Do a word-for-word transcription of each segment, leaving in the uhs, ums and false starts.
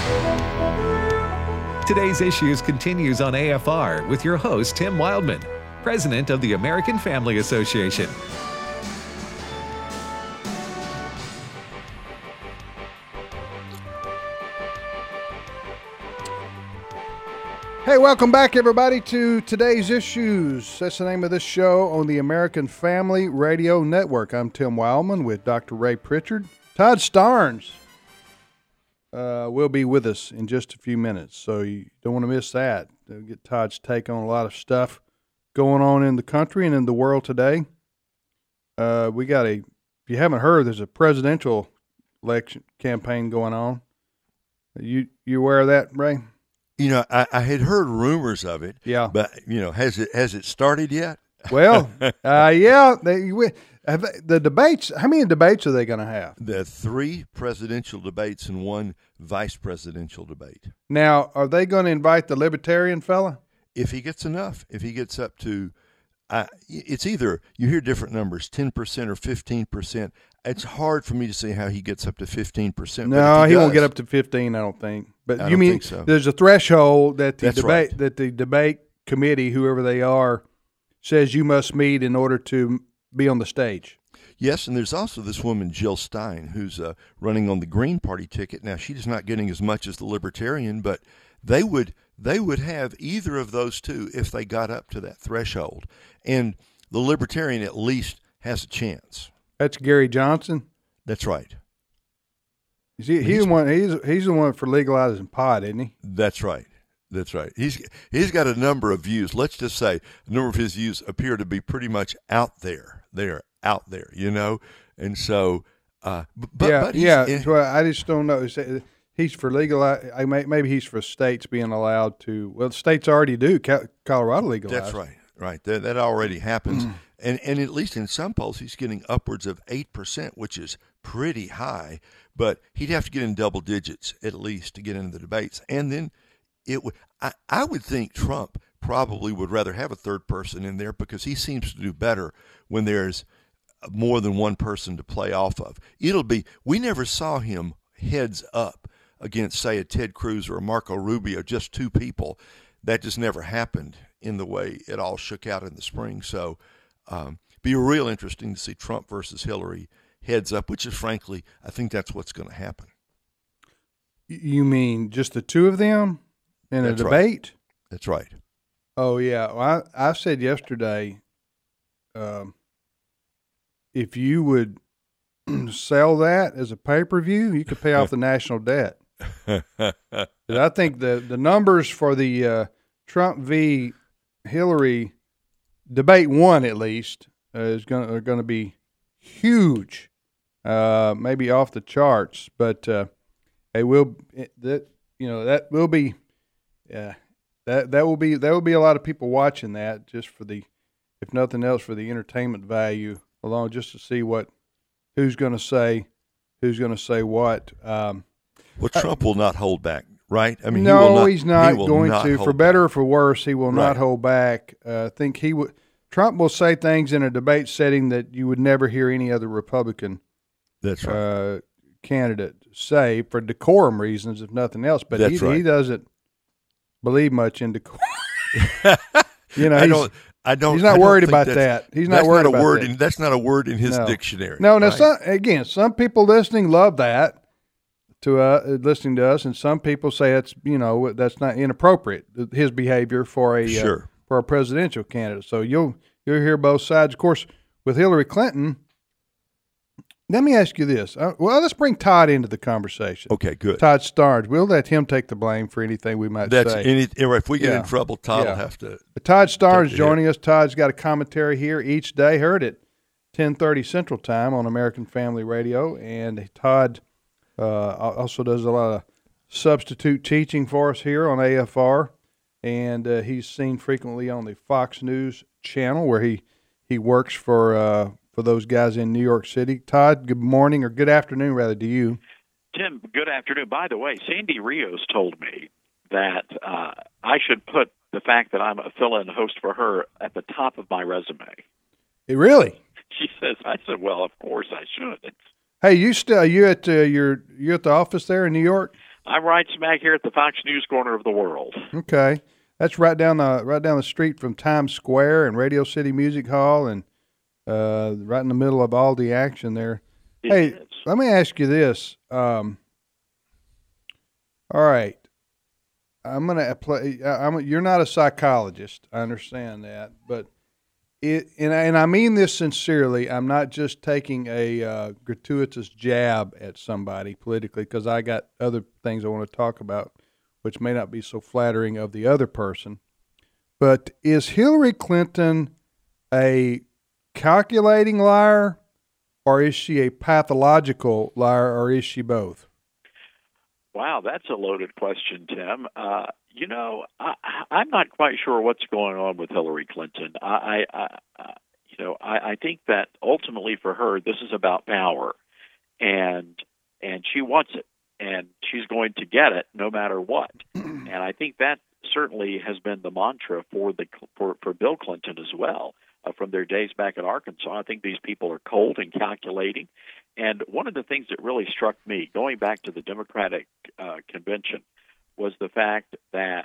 Today's Issues continues on A F R with your host, Tim Wildman, President of the American Family Association. Hey, welcome back, everybody, to Today's Issues. That's the name of this show on the American Family Radio Network. I'm Tim Wildman with Doctor Ray Pritchard. Todd Starnes uh, will be with us in just a few minutes, so you don't want to miss that. We'll get Todd's take on a lot of stuff going on in the country and in the world today. Uh, we got a, if you haven't heard, there's a presidential election campaign going on. You you aware of that, Ray? You know, I, I had heard rumors of it. Yeah. But, you know, has it has it started yet? Well, uh, yeah. They, we, have they, the debates, how many debates are they going to have? The three presidential debates and one vice presidential debate. Now, are they going to invite the libertarian fella? If he gets enough, if he gets up to, uh, it's either, you hear different numbers, ten percent or fifteen percent. It's hard for me to say how he gets up to fifteen percent. No, he, he does, won't get up to fifteen, I don't think. But I you don't mean think so. There's a threshold that the That's debate right. that the debate committee, whoever they are, says you must meet in order to be on the stage. Yes, and there's also this woman, Jill Stein, who's uh, running on the Green Party ticket. Now, she's not getting as much as the Libertarian, but they would they would have either of those two if they got up to that threshold. And the Libertarian at least has a chance. That's Gary Johnson. That's right. Is he, he's, He's- the one, he's, he's the one for legalizing pot, isn't he? That's right. That's right. He's he's got a number of views. Let's just say a number of his views appear to be pretty much out there. They're out there, you know. And so, uh, but yeah, but he's, yeah. and- Well, I just don't know. He's for legal. I may, maybe he's for states being allowed to. Well, states already do. Colorado legalized. That's right. Right. That that already happens. and and at least in some polls, he's getting upwards of eight percent, which is pretty high. But he'd have to get in double digits at least to get into the debates. And then it would. I, I would think Trump probably would rather have a third person in there because he seems to do better when there's more than one person to play off of. It'll be. We never saw him heads up against, say, a Ted Cruz or a Marco Rubio, just two people. That just never happened in the way it all shook out in the spring. So um, be real interesting to see Trump versus Hillary heads up, which is, frankly, I think that's what's going to happen. You mean just the two of them in That's a right. debate? That's right. Oh, yeah. Well, I, I said yesterday, um, if you would sell that as a pay-per-view, you could pay off the national debt. I think the, the numbers for the uh, Trump v. Hillary debate one, at least, uh, is going are going to be huge, uh, maybe off the charts. But uh, it will it, that you know that will be uh, that that will be there will be a lot of people watching that just for the, if nothing else, for the entertainment value alone, just to see what who's going to say who's going to say what. Um, Well, Trump will not hold back, right? I mean, no, he will not, he's not he will going not to. hold For better back. or for worse, he will Right. not hold back. Uh, I think he would. Trump will say things in a debate setting that you would never hear any other Republican That's right. uh, candidate say for decorum reasons, if nothing else. But That's he, right. he doesn't believe much in decorum. you know, I he's, don't. I don't. he's not I don't worried think about that's- that. He's not that's worried a about word that. In, that's not a word in his No. dictionary. No, now right? some, again, some people listening love that to uh, listening to us, and some people say it's you know that's not inappropriate, his behavior for a Sure. uh, for a presidential candidate. So you'll you'll hear both sides. Of course, with Hillary Clinton, let me ask you this. Uh, well, let's bring Todd into the conversation. Okay, good. Todd Starnes. We'll let him take the blame for anything we might That's say. any. If we get Yeah. in trouble, Todd Yeah. will have to. But Todd Starnes Take the joining us. Todd's got a commentary here each day, heard at ten thirty Central Time on American Family Radio. And Todd uh, also does a lot of substitute teaching for us here on A F R. And uh, he's seen frequently on the Fox News channel where he, he works for uh, for those guys in New York City. Todd, good morning, or good afternoon, rather, to you. Tim, good afternoon. By the way, Sandy Rios told me that uh, I should put the fact that I'm a fill-in host for her at the top of my resume. Hey, really? She says, I said, well, of course I should. Hey, you still you at uh, your you at the office there in New York? I'm right smack here at the Fox News corner of the world. Okay, that's right down the right down the street from Times Square and Radio City Music Hall, and uh, right in the middle of all the action there. It hey, is. let me ask you this. Um, all right, I'm gonna play. I'm, you're not a psychologist. I understand that, but it and I, and I mean this sincerely. I'm not just taking a uh, gratuitous jab at somebody politically, because I got other things I want to talk about, which may not be so flattering of the other person. But is Hillary Clinton a calculating liar, or is she a pathological liar, or is she both? Wow, that's a loaded question, Tim. Uh, you know, I, I'm not quite sure what's going on with Hillary Clinton. I, I, I you know, I, I think that ultimately for her, this is about power, and and she wants it, and she's going to get it no matter what. And I think that certainly has been the mantra for the for, for Bill Clinton as well. Uh, from their days back in Arkansas, I think these people are cold and calculating. And one of the things that really struck me, going back to the Democratic uh, convention, was the fact that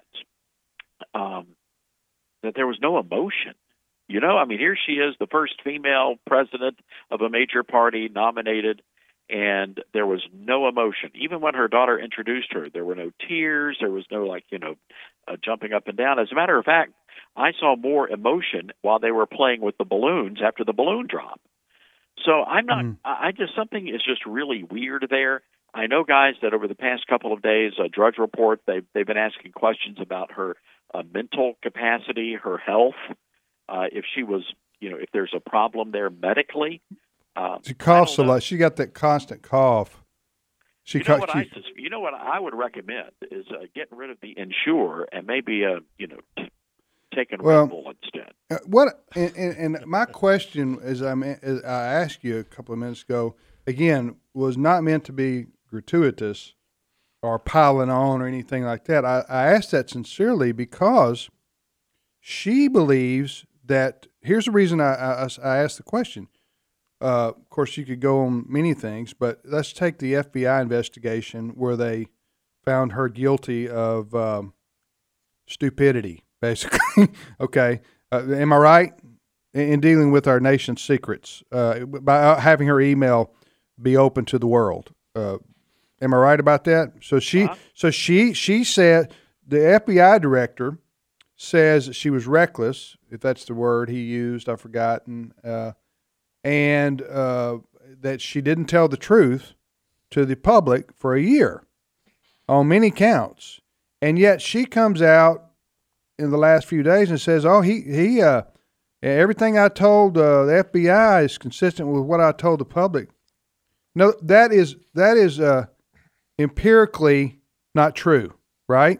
um, that there was no emotion. You know, I mean, here she is, the first female president of a major party nominated, and there was no emotion. Even when her daughter introduced her, there were no tears. There was no, like, you know, uh, jumping up and down. As a matter of fact, I saw more emotion while they were playing with the balloons after the balloon drop. So I'm not, mm. I just, something is just really weird there. I know, guys, that over the past couple of days, a Drudge Report, they've, they've been asking questions about her uh, mental capacity, her health, uh, if she was, you know, if there's a problem there medically. Um, she coughs a lot. She got that constant cough. She you, know co- what she, I, you know what I would recommend is uh, getting rid of the Ensure and maybe, uh, you know, t- taking well, Red Bull instead. Uh, what and, and, and my question, as I as I asked you a couple of minutes ago, again, was not meant to be gratuitous or piling on or anything like that. I, I asked that sincerely because she believes that. Here's the reason I I, I asked the question. Uh, of course, you could go on many things, but let's take the F B I investigation where they found her guilty of um, stupidity, basically. Okay. Uh, am I right? In, in dealing with our nation's secrets, uh, by having her email be open to the world. Uh, am I right about that? So she, uh-huh. so she, she said, the F B I director says she was reckless, if that's the word he used, I've forgotten, uh, and uh, that she didn't tell the truth to the public for a year on many counts. And yet she comes out in the last few days and says, oh, he, he uh, everything I told uh, the F B I is consistent with what I told the public. No, that is that is uh, empirically not true, right?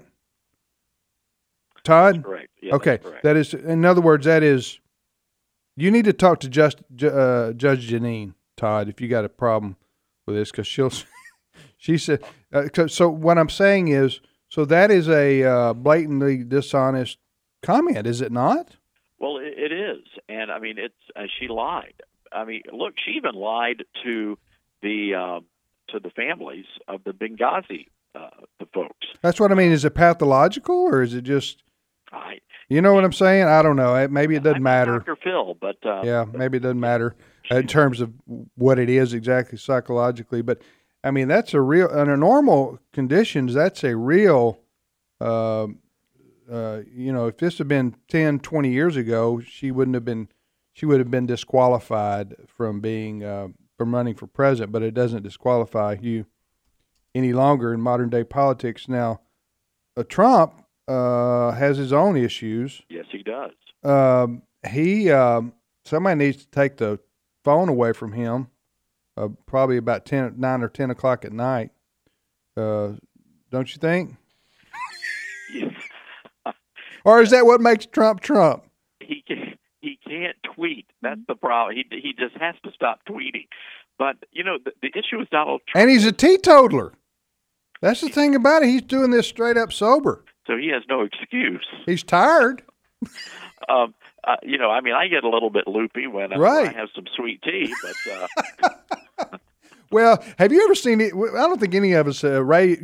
Todd? That's correct. Yeah, okay, that's correct. That is, in other words, that is, you need to talk to just, uh, Judge Janine, Todd, if you got a problem with this, because she'll, she said, uh, so what I'm saying is, so that is a uh, blatantly dishonest comment, is it not? Well, it, it is, and I mean, it's uh, she lied. I mean, look, she even lied to the um, to the families of the Benghazi uh, the folks. That's what I mean. Is it pathological, or is it just? I, you know what I'm saying? I don't know. Maybe it doesn't I'm matter. Doctor Phil, but uh, yeah, maybe it doesn't matter in terms of what it is exactly psychologically. But I mean, that's a real under normal conditions. That's a real. Uh, uh, you know, if this had been ten, twenty years ago, she wouldn't have been. She would have been disqualified from being uh, from running for president. But it doesn't disqualify you any longer in modern day politics. Now, uh, Trump. Uh, has his own issues. Yes, he does. Um, he um, somebody needs to take the phone away from him. Uh, probably about ten, nine or ten o'clock at night. Uh, don't you think? Yes. Or is that what makes Trump Trump? He can, he can't tweet. That's the problem. He he just has to stop tweeting. But you know, the, the issue with Donald Trump. And he's a teetotaler. That's the thing about it. He's doing this straight up sober. So he has no excuse. He's tired. um, uh, you know, I mean, I get a little bit loopy when, uh, right. when I have some sweet tea. But uh... well, have you ever seen it? I don't think any of us, uh, Ray. You,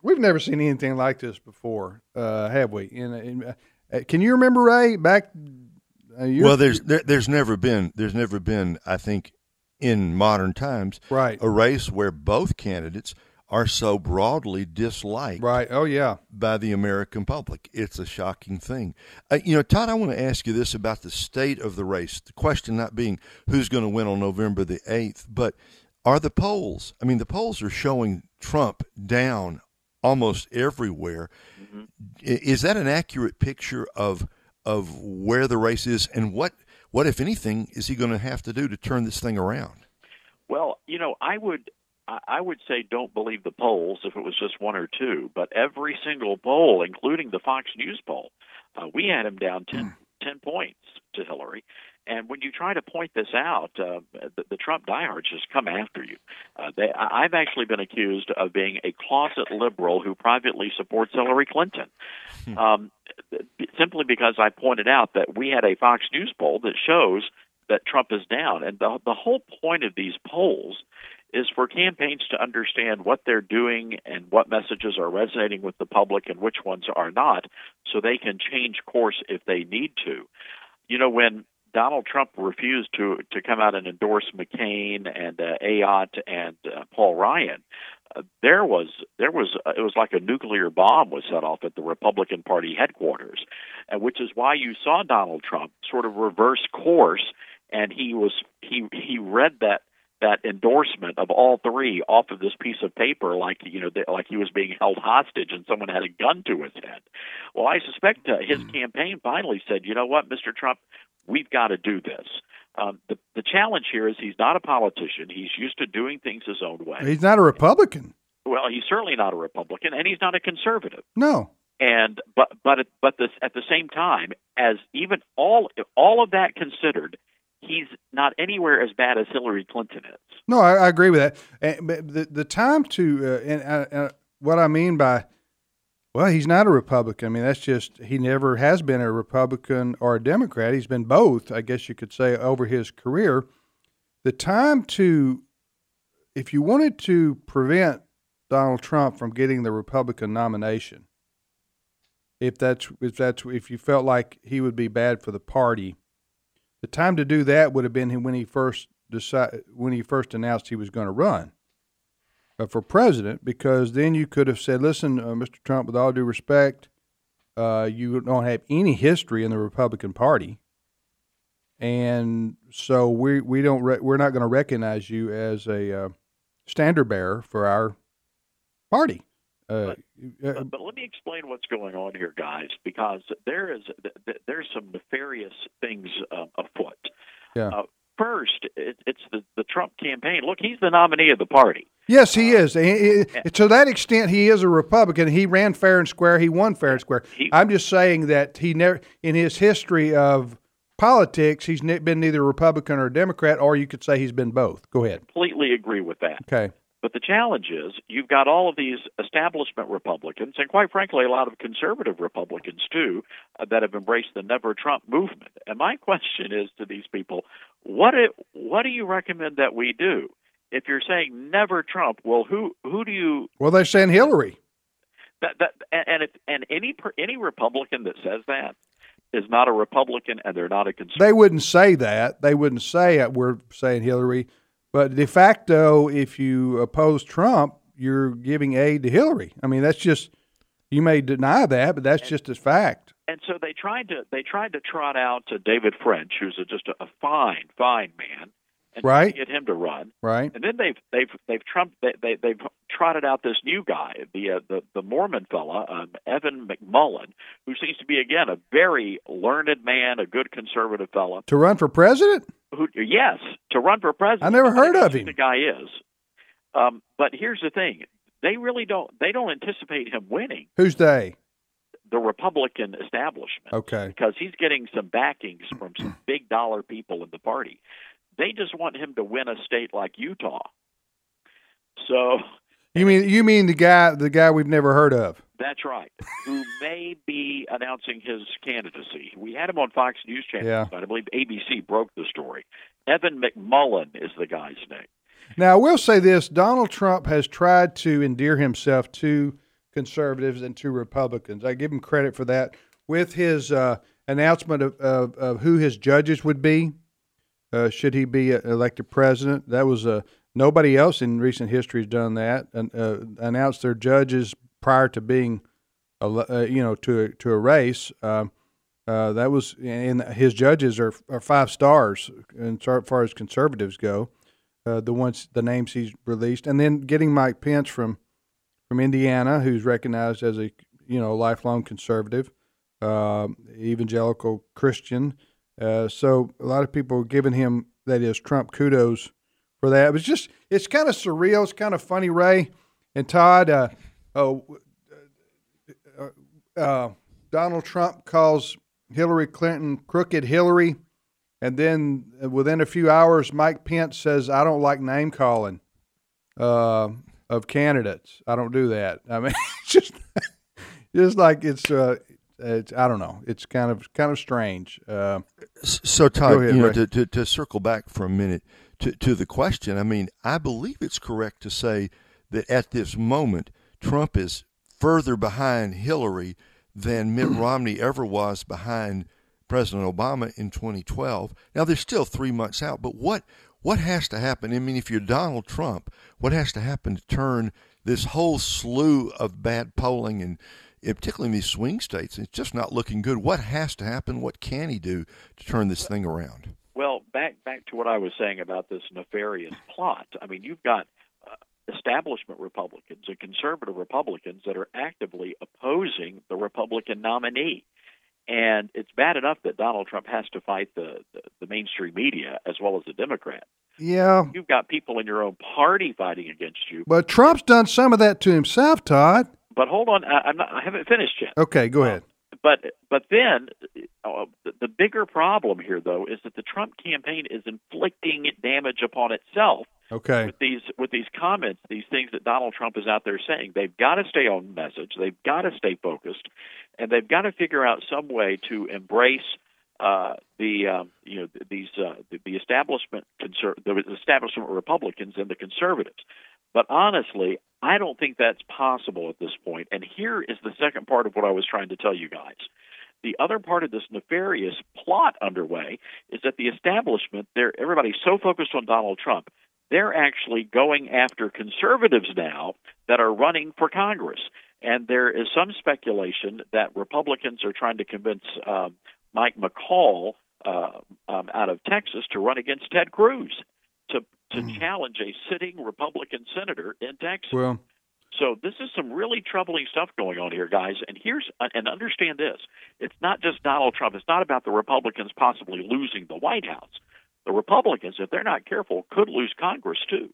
We've never seen anything like this before, uh, have we? In, in, uh, can you remember, Ray, back? Uh, well, there's there, there's never been there's never been I think in modern times right. a race where both candidates are so broadly disliked. Right. Oh yeah. By the American public. It's a shocking thing. Uh, you know, Todd, I want to ask you this about the state of the race. The question not being who's going to win on November the eighth, but are the polls? I mean, the polls are showing Trump down almost everywhere. Mm-hmm. Is that an accurate picture of of where the race is, and what what if anything is he going to have to do to turn this thing around? Well, you know, I would I would say don't believe the polls if it was just one or two, but every single poll, including the Fox News poll, uh, we had him down ten, mm. ten points to Hillary. And when you try to point this out, uh, the, the Trump diehards just come after you. Uh, they, I've actually been accused of being a closet liberal who privately supports Hillary Clinton, hmm. um, simply because I pointed out that we had a Fox News poll that shows that Trump is down. And the, the whole point of these polls is for campaigns to understand what they're doing and what messages are resonating with the public and which ones are not, so they can change course if they need to. You know, when Donald Trump refused to to come out and endorse McCain and uh, Ayotte and uh, Paul Ryan, uh, there was there was uh, it was like a nuclear bomb was set off at the Republican Party headquarters, and which is why you saw Donald Trump sort of reverse course, and he was he he read that that endorsement of all three off of this piece of paper like you know like he was being held hostage and someone had a gun to his head. Well, I suspect uh, his campaign finally said, you know what, Mister Trump, we've got to do this. Um, the, the challenge here is he's not a politician. He's used to doing things his own way. He's not a Republican. Well, he's certainly not a Republican, and he's not a conservative. No. And but but but this, at the same time, as even all all of that considered, he's not anywhere as bad as Hillary Clinton is. No, I, I agree with that. And, but the the time to uh, and uh, uh, what I mean by well, he's not a Republican. I mean, that's just he never has been a Republican or a Democrat. He's been both, I guess you could say, over his career. The time to, if you wanted to prevent Donald Trump from getting the Republican nomination, if that's if that's if you felt like he would be bad for the party, the time to do that would have been when he first decided when he first announced he was going to run uh, for president, because then you could have said, "Listen, uh, Mister Trump, with all due respect, uh, you don't have any history in the Republican Party, and so we we don't re- we're not going to recognize you as a uh, standard bearer for our party." Uh, but, uh, but let me explain what's going on here, guys, because there is there's some nefarious things uh, afoot. Yeah. Uh, first, it, it's the, the Trump campaign. Look, he's the nominee of the party. Yes, he uh, is. He, he, to that extent, he is a Republican. He ran fair and square. He won fair and square. He, I'm just saying that he never, in his history of politics, he's been neither a Republican or a Democrat, or you could say he's been both. Go ahead. Completely agree with that. Okay. But the challenge is you've got all of these establishment Republicans, and quite frankly, a lot of conservative Republicans, too, uh, that have embraced the Never Trump movement. And my question is to these people, what it, what do you recommend that we do? If you're saying Never Trump, well, who who do you... Well, they're saying Hillary. That, that, and if, and any any Republican that says that is not a Republican, and they're not a conservative. They wouldn't say that. They wouldn't say it. We're saying Hillary. But de facto, if you oppose Trump, you're giving aid to Hillary. I mean, that's just, you may deny that, but that's and, just a fact. And so they tried to they tried to trot out to David French, who's a, just a, a fine, fine man, and right. get him to run. Right. And then they've they've they've Trump they, they they've trotted out this new guy, the uh, the the Mormon fella, um, Evan McMullin, who seems to be again a very learned man, a good conservative fella, to run for president. Who, yes, to run for president. I never heard of him. The guy is, um, but here's the thing: they really don't. They don't anticipate him winning. Who's they? The Republican establishment. Okay. Because he's getting some backings from some big dollar people in the party. They just want him to win a state like Utah. So. You mean you mean the guy the guy we've never heard of? That's right. Who may be announcing his candidacy. We had him on Fox News Channel, yeah. but I believe A B C broke the story. Evan McMullin is the guy's name. Now, I will say this. Donald Trump has tried to endear himself to conservatives and two Republicans. I give him credit for that. With his uh, announcement of, of, of who his judges would be, uh, should he be elected president, that was a nobody else in recent history has done that. And uh, announced their judges prior to being, a, uh, you know, to to a race. Uh, uh, that was, and his judges are are five stars, as far as conservatives go. Uh, the ones, the names he's released, and then getting Mike Pence from from Indiana, who's recognized as a you know lifelong conservative. Uh, evangelical Christian. Uh, so a lot of people are giving him, that is, Trump, kudos for that. It was just, it's kind of surreal. It's kind of funny, Ray and Todd. Uh, oh, uh, uh, Donald Trump calls Hillary Clinton crooked Hillary. And then within a few hours, Mike Pence says, I don't like name calling uh, of candidates. I don't do that. I mean, it's just, just like it's, uh, It's, I don't know. It's kind of kind of strange. Uh, so, Todd, ahead, you know, Ray. to, to, to circle back for a minute to, to the question, I mean, I believe it's correct to say that at this moment, Trump is further behind Hillary than Mitt Romney ever was behind President Obama in twenty twelve. Now, they're still three months out, but what what has to happen? I mean, if you're Donald Trump, what has to happen to turn this whole slew of bad polling and particularly in these swing states, it's just not looking good. What has to happen? What can he do to turn this thing around? Well, back back to what I was saying about this nefarious plot. I mean, you've got uh, establishment Republicans and conservative Republicans that are actively opposing the Republican nominee. And it's bad enough that Donald Trump has to fight the, the, the mainstream media as well as the Democrats. Yeah. You've got people in your own party fighting against you. But Trump's done some of that to himself, Todd. But hold on, I, I'm not, I haven't finished yet. Okay, go ahead. Uh, but but then uh, the, the bigger problem here, though, is that the Trump campaign is inflicting damage upon itself. Okay. With these with these comments, these things that Donald Trump is out there saying, they've got to stay on message, they've got to stay focused, and they've got to figure out some way to embrace uh, the um, you know these uh, the, the establishment conser- the establishment Republicans and the conservatives. But honestly, I don't think that's possible at this point. And here is the second part of what I was trying to tell you guys. The other part of this nefarious plot underway is that the establishment, they're, everybody's so focused on Donald Trump, they're actually going after conservatives now that are running for Congress. And there is some speculation that Republicans are trying to convince um, Mike McCall uh, um, out of Texas to run against Ted Cruz, to to mm. challenge a sitting Republican senator in Texas. Well, so this is some really troubling stuff going on here, guys. And here's and understand this: it's not just Donald Trump. It's not about the Republicans possibly losing the White House. The Republicans, if they're not careful, could lose Congress too.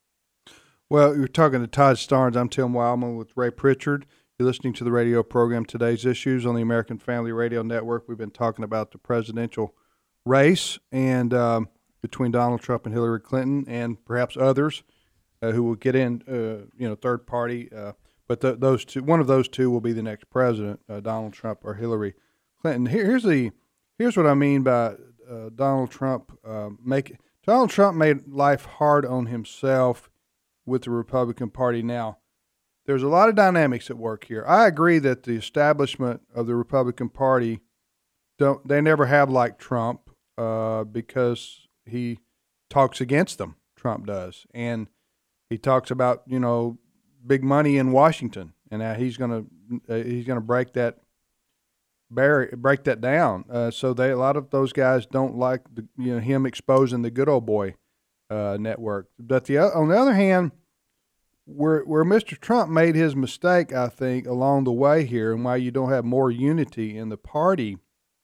Well, you're talking to Todd Starnes. I'm Tim Wildman with Ray Pritchard. You're listening to the radio program Today's Issues on the American Family Radio Network. We've been talking about the presidential race and um, between Donald Trump and Hillary Clinton, and perhaps others uh, who will get in, uh, you know, third party. Uh, but the, those two, one of those two will be the next president, uh, Donald Trump or Hillary Clinton. Here, here's the, here's what I mean by uh, Donald Trump uh, make Donald Trump made life hard on himself with the Republican Party. Now, there's a lot of dynamics at work here. I agree that the establishment of the Republican Party don't they never have liked Trump uh, because he talks against them. Trump does, and he talks about you know big money in Washington, and now he's gonna uh, he's gonna break that barrier, break that down. Uh, so they a lot of those guys don't like the, you know him exposing the good old boy uh, network. But the on the other hand, where where Mister Trump made his mistake, I think along the way here, and why you don't have more unity in the party,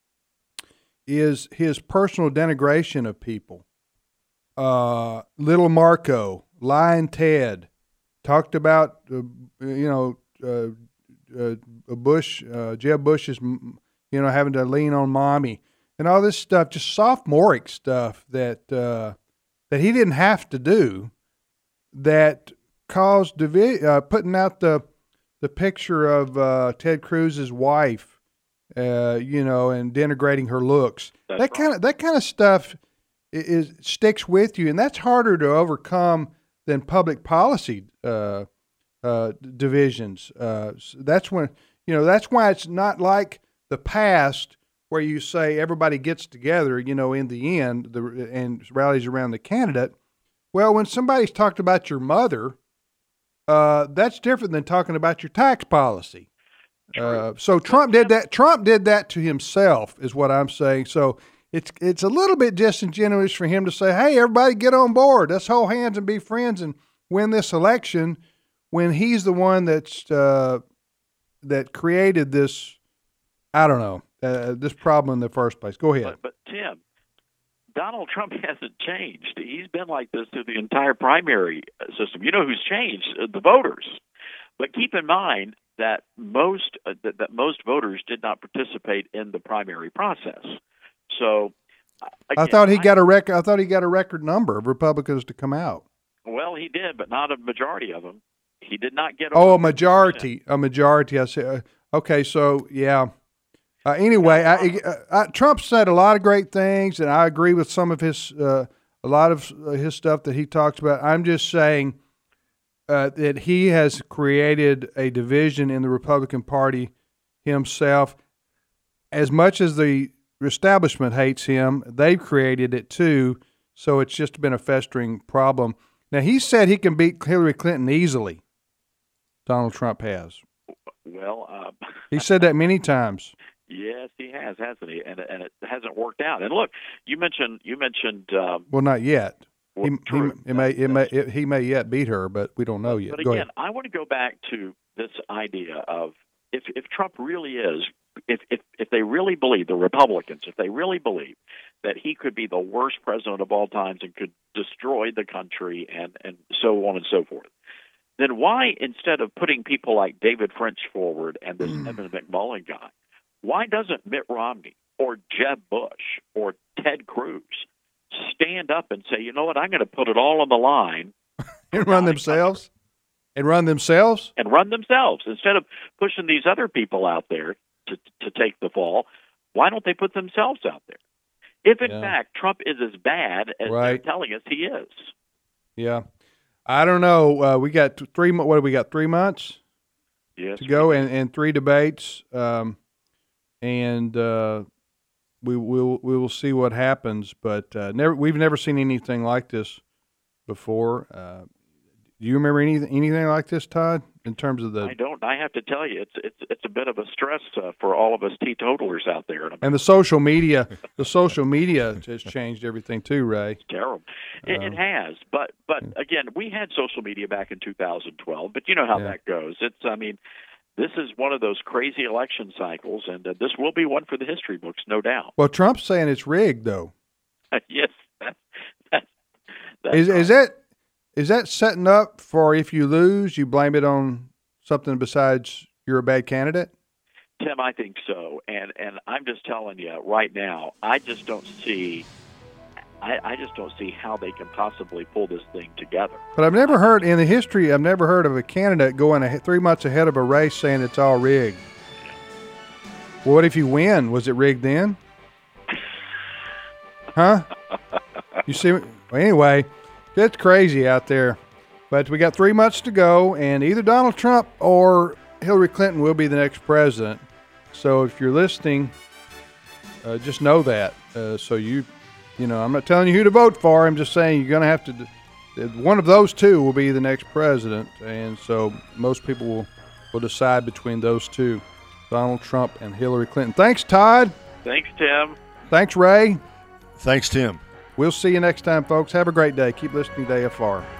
is his personal denigration of people. Uh, Little Marco, Lying Ted, talked about uh, you know uh, uh, Bush, uh, Jeb Bush's you know having to lean on mommy and all this stuff, just sophomoric stuff that uh, that he didn't have to do, that caused divi- uh, putting out the the picture of uh, Ted Cruz's wife, uh, you know, and denigrating her looks. That's that kind of that kind of stuff is, is sticks with you, and that's harder to overcome than public policy uh, uh, divisions. Uh, that's when you know. That's why it's not like the past where you say everybody gets together. You know, in the end, the, and rallies around the candidate. Well, when somebody's talked about your mother, uh, that's different than talking about your tax policy. Uh, so Trump did that. Trump did that to himself, is what I'm saying. So it's it's a little bit disingenuous for him to say, "Hey, everybody, get on board. Let's hold hands and be friends and win this election," when he's the one that's uh, that created this. I don't know uh, this problem in the first place. Go ahead. But, but Tim, Donald Trump hasn't changed. He's been like this through the entire primary system. You know who's changed? The voters. But keep in mind that most uh, that, that most voters did not participate in the primary process. So, again, I thought he I, got a record. I thought he got a record number of Republicans to come out. Well, he did, but not a majority of them. He did not get. Oh, a majority. A majority. I say. Uh, okay, so yeah. Uh, anyway, I, I, I, Trump said a lot of great things, and I agree with some of his uh, a lot of his stuff that he talks about. I'm just saying. Uh, that he has created a division in the Republican Party himself. As much as the establishment hates him, they've created it too, so it's just been a festering problem. Now, he said he can beat Hillary Clinton easily. Donald Trump has. Well, uh, he said that many times. Yes, he has, hasn't he? And and it hasn't worked out. And look, you mentioned you mentioned. Um, well, not yet. He, True. he, it may, it may, it, he may yet beat her, but we don't know yet. But go again, ahead. I want to go back to this idea of if, if Trump really is, if, if if they really believe, the Republicans, if they really believe that he could be the worst president of all times and could destroy the country and, and so on and so forth, then why, instead of putting people like David French forward and this mm. Evan McMullen guy, why doesn't Mitt Romney or Jeb Bush or Ted Cruz stand up and say, you know what, I'm going to put it all on the line. and run themselves? And run themselves? And run themselves. Instead of pushing these other people out there to to take the fall, why don't they put themselves out there? If, in yeah. fact, Trump is as bad as right. they're telling us he is. Yeah. I don't know. Uh, we got three, what do we got, three months yes, to go and, and three debates. Um, and uh, we will we will see what happens. But uh, never we've never seen anything like this before. Uh, do you remember any, anything like this, Todd, in terms of the... I don't. I have to tell you, it's it's it's a bit of a stress uh, for all of us teetotalers out there. And the social media, the social media has changed everything too, Ray. It's terrible. It, um, it has. But, but again, we had social media back in two thousand twelve, but you know how yeah. that goes. It's, I mean... This is one of those crazy election cycles, and uh, this will be one for the history books, no doubt. Well, Trump's saying it's rigged, though. yes, that's, that's, that's is right. is that is that setting up for if you lose, you blame it on something besides you're a bad candidate? Tim, I think so, and and I'm just telling you right now, I just don't see. I, I just don't see how they can possibly pull this thing together. But I've never heard in the history, I've never heard of a candidate going a, three months ahead of a race saying it's all rigged. Well, what if you win? Was it rigged then? Huh? You see? Well, anyway, it's crazy out there. But we got three months to go, and either Donald Trump or Hillary Clinton will be the next president. So if you're listening, uh, just know that. Uh, so you... You know, I'm not telling you who to vote for. I'm just saying you're going to have to. One of those two will be the next president, and so most people will, will decide between those two, Donald Trump and Hillary Clinton. Thanks, Todd. Thanks, Tim. Thanks, Ray. Thanks, Tim. We'll see you next time, folks. Have a great day. Keep listening to A F R.